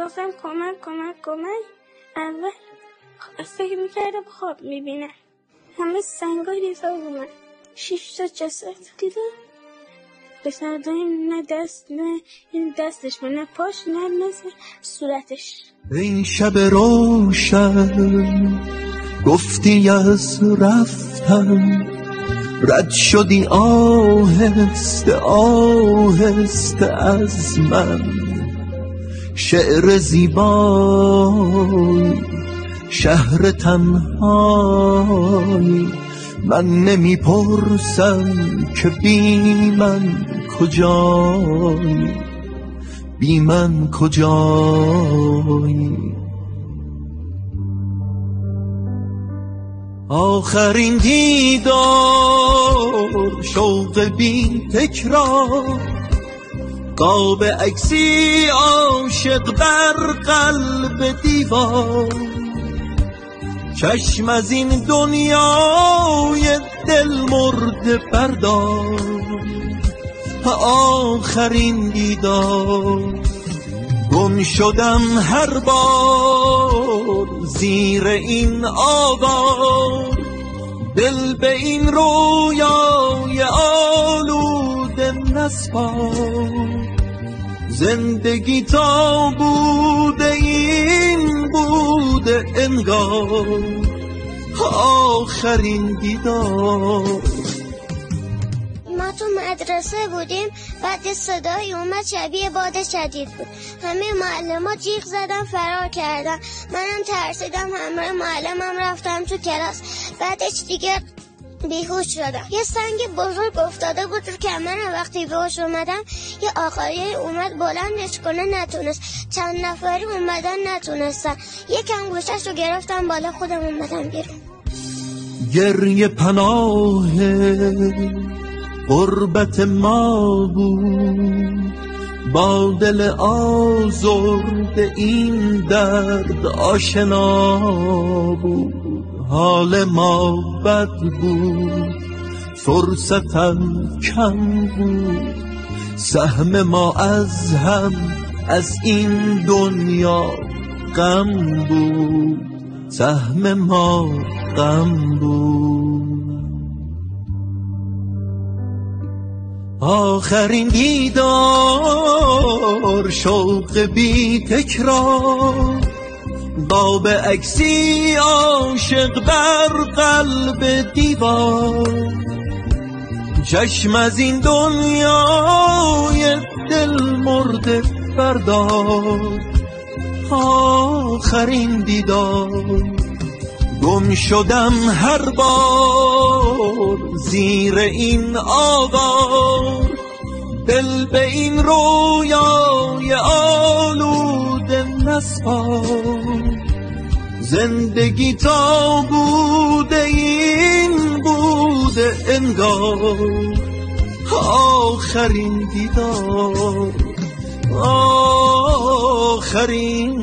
گفتم کمک کمک کمک. اول فکر میکردم خواب میبینم. همه سنگای ریزا بودن. 6 تا جسد دیدم. بسردایی نه دست نه دستش نه پاش نه صورتش. این شب روشن گفتی از رفتن، رد شدی آهسته آهسته از من. شعر زیبای شهر تنهایی، من نمیپرسم که بی من کجایی، بی من کجایی. آخرین دیدار شوق بی تکرار، قاب عکسی عاشق بر قلب دیوار. چشم از این دنیای دل مرده بردار. آخرین دیدار گم شدم هر بار زیر این آوار. دل به این رویای آلوده نسپار. زندگی تا بوده این بوده انگار. آخرین دیدار. ما تو مدرسه بودیم، بعد یه صدایی اومد شبیه باد شدید بود. همه معلم‌ها جیغ زدن فرار کردن. منم ترسیدم، همراه معلمم رفتم تو کلاس. بعدش دیگه بیهوش شدم. یه سنگ بزرگ افتاده بود رو کمرم. وقتی بیهوش اومدم یه آقایی اومد بلندش کنه، نتونست. چند نفری اومدن نتونستن. یکم گوشش رو گرفتم بالا، خودم اومدم بیرون. گریه پناه غربت ما بود، با دل آزرده این درد آشنا بود. حال ما بد بود، فرصتم کم بود، سهم ما از هم از این دنیا غم بود، سهم ما غم بود. آخرین دیدار شوق بی تکرار، باب عکسی عاشق بر قلب دیوار. چشم از این دنیای دل مرده بردار. آخرین دیدار گم شدم هر بار زیر این آوار. دل به این رویای آلوده نسپار. زندگی تا بوده این بوده انگار. آخرین دیدار، آخرین